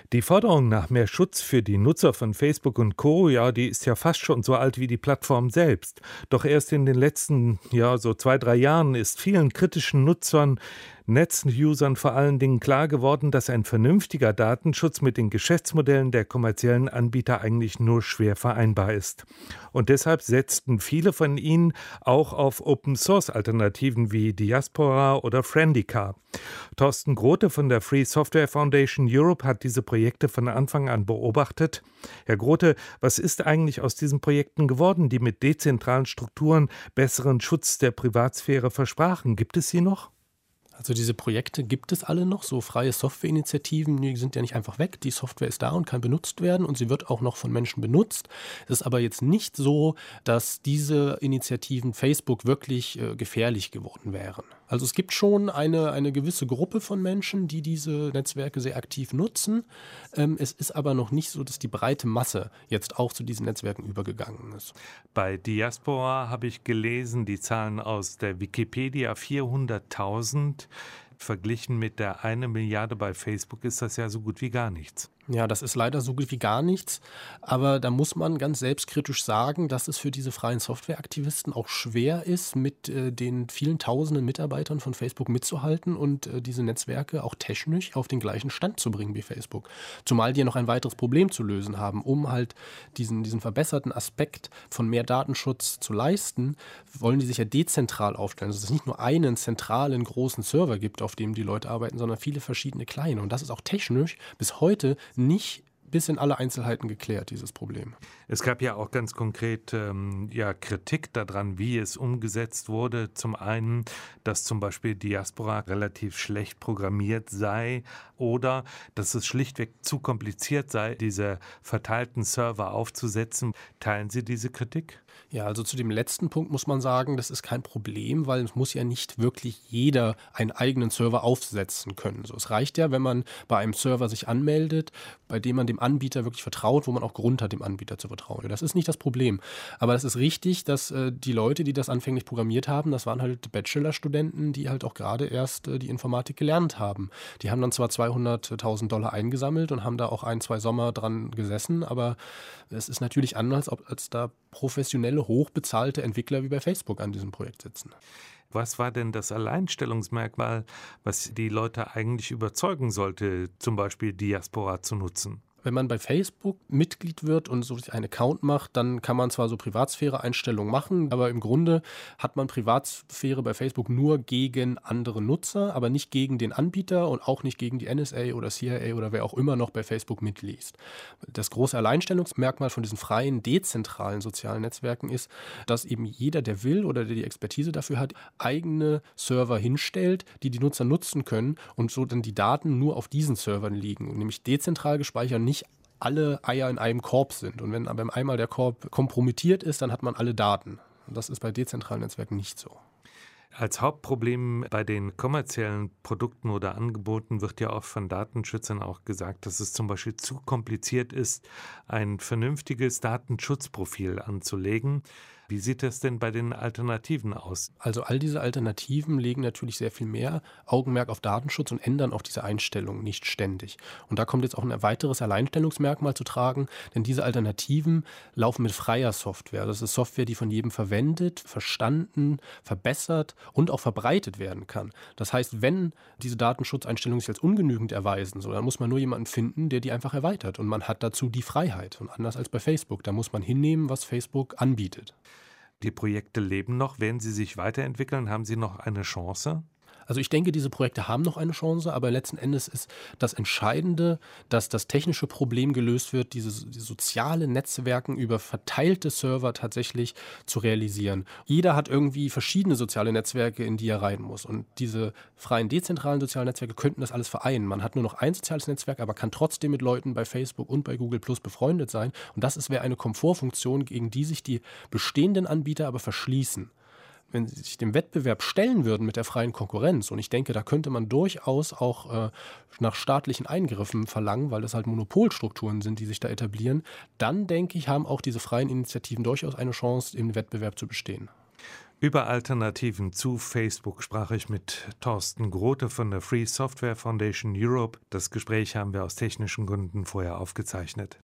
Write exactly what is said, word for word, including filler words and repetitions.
Die Forderung nach mehr Schutz für die Nutzer von Facebook und Co., ja, die ist ja fast schon so alt wie die Plattform selbst. Doch erst in den letzten, ja, so zwei, drei Jahren ist vielen kritischen Nutzern, Netz-Usern vor allen Dingen klar geworden, dass ein vernünftiger Datenschutz mit den Geschäftsmodellen der kommerziellen Anbieter eigentlich nur schwer vereinbar ist. Und deshalb setzten viele von ihnen auch auf Open-Source-Alternativen wie Diaspora oder Friendica. Thorsten Grote von der Free Software Foundation Europe hat diese Projekte von Anfang an beobachtet. Herr Grote, was ist eigentlich aus diesen Projekten geworden, die mit dezentralen Strukturen besseren Schutz der Privatsphäre versprachen? Gibt es sie noch? Also diese Projekte gibt es alle noch, so freie Softwareinitiativen, die sind ja nicht einfach weg. Die Software ist da und kann benutzt werden und sie wird auch noch von Menschen benutzt. Es ist aber jetzt nicht so, dass diese Initiativen Facebook wirklich äh, gefährlich geworden wären. Also es gibt schon eine, eine gewisse Gruppe von Menschen, die diese Netzwerke sehr aktiv nutzen. Ähm, es ist aber noch nicht so, dass die breite Masse jetzt auch zu diesen Netzwerken übergegangen ist. Bei Diaspora habe ich gelesen, die Zahlen aus der Wikipedia, vierhunderttausend. Verglichen mit der eine Milliarde bei Facebook ist das ja so gut wie gar nichts. Ja, das ist leider so gut wie gar nichts. Aber da muss man ganz selbstkritisch sagen, dass es für diese freien Softwareaktivisten auch schwer ist, mit äh, den vielen tausenden Mitarbeitern von Facebook mitzuhalten und äh, diese Netzwerke auch technisch auf den gleichen Stand zu bringen wie Facebook. Zumal die ja noch ein weiteres Problem zu lösen haben. Um halt diesen, diesen verbesserten Aspekt von mehr Datenschutz zu leisten, wollen die sich ja dezentral aufstellen. Also dass es nicht nur einen zentralen großen Server gibt, auf dem die Leute arbeiten, sondern viele verschiedene kleine. Und das ist auch technisch bis heute nicht bis in alle Einzelheiten geklärt, dieses Problem. Es gab ja auch ganz konkret ähm, ja, Kritik daran, wie es umgesetzt wurde. Zum einen, dass zum Beispiel Diaspora relativ schlecht programmiert sei oder dass es schlichtweg zu kompliziert sei, diese verteilten Server aufzusetzen. Teilen Sie diese Kritik? Ja, also zu dem letzten Punkt muss man sagen, das ist kein Problem, weil es muss ja nicht wirklich jeder einen eigenen Server aufsetzen können. So, es reicht ja, wenn man bei einem Server sich anmeldet, bei dem man dem Anbieter wirklich vertraut, wo man auch Grund hat, dem Anbieter zu vertrauen. Das ist nicht das Problem. Aber das ist richtig, dass äh, die Leute, die das anfänglich programmiert haben, das waren halt Bachelorstudenten, die halt auch gerade erst äh, die Informatik gelernt haben. Die haben dann zwar zweihunderttausend Dollar eingesammelt und haben da auch ein, zwei Sommer dran gesessen, aber es ist natürlich anders, als, als da professionelle, hochbezahlte Entwickler wie bei Facebook an diesem Projekt sitzen. Was war denn das Alleinstellungsmerkmal, was die Leute eigentlich überzeugen sollte, zum Beispiel Diaspora zu nutzen? Wenn man bei Facebook Mitglied wird und so einen Account macht, dann kann man zwar so Privatsphäre-Einstellungen machen, aber im Grunde hat man Privatsphäre bei Facebook nur gegen andere Nutzer, aber nicht gegen den Anbieter und auch nicht gegen die N S A oder C I A oder wer auch immer noch bei Facebook mitliest. Das große Alleinstellungsmerkmal von diesen freien, dezentralen sozialen Netzwerken ist, dass eben jeder, der will oder der die Expertise dafür hat, eigene Server hinstellt, die die Nutzer nutzen können und so dann die Daten nur auf diesen Servern liegen, nämlich dezentral gespeichert, nicht alle Eier in einem Korb sind. Und wenn aber einmal der Korb kompromittiert ist, dann hat man alle Daten. Und das ist bei dezentralen Netzwerken nicht so. Als Hauptproblem bei den kommerziellen Produkten oder Angeboten wird ja oft von Datenschützern auch gesagt, dass es zum Beispiel zu kompliziert ist, ein vernünftiges Datenschutzprofil anzulegen. Wie sieht das denn bei den Alternativen aus? Also all diese Alternativen legen natürlich sehr viel mehr Augenmerk auf Datenschutz und ändern auch diese Einstellungen nicht ständig. Und da kommt jetzt auch ein weiteres Alleinstellungsmerkmal zu tragen, denn diese Alternativen laufen mit freier Software. Das ist Software, die von jedem verwendet, verstanden, verbessert und auch verbreitet werden kann. Das heißt, wenn diese Datenschutzeinstellungen sich als ungenügend erweisen, so, dann muss man nur jemanden finden, der die einfach erweitert. Und man hat dazu die Freiheit. Und anders als bei Facebook, da muss man hinnehmen, was Facebook anbietet. Die Projekte leben noch. Werden sie sich weiterentwickeln? Haben sie noch eine Chance? Also ich denke, diese Projekte haben noch eine Chance, aber letzten Endes ist das Entscheidende, dass das technische Problem gelöst wird, diese, diese soziale Netzwerken über verteilte Server tatsächlich zu realisieren. Jeder hat irgendwie verschiedene soziale Netzwerke, in die er rein muss. Und diese freien, dezentralen sozialen Netzwerke könnten das alles vereinen. Man hat nur noch ein soziales Netzwerk, aber kann trotzdem mit Leuten bei Facebook und bei Google Plus befreundet sein. Und das wäre eine Komfortfunktion, gegen die sich die bestehenden Anbieter aber verschließen. Wenn sie sich dem Wettbewerb stellen würden mit der freien Konkurrenz, und ich denke, da könnte man durchaus auch äh, nach staatlichen Eingriffen verlangen, weil das halt Monopolstrukturen sind, die sich da etablieren, dann denke ich, haben auch diese freien Initiativen durchaus eine Chance, im Wettbewerb zu bestehen. Über Alternativen zu Facebook sprach ich mit Thorsten Grote von der Free Software Foundation Europe. Das Gespräch haben wir aus technischen Gründen vorher aufgezeichnet.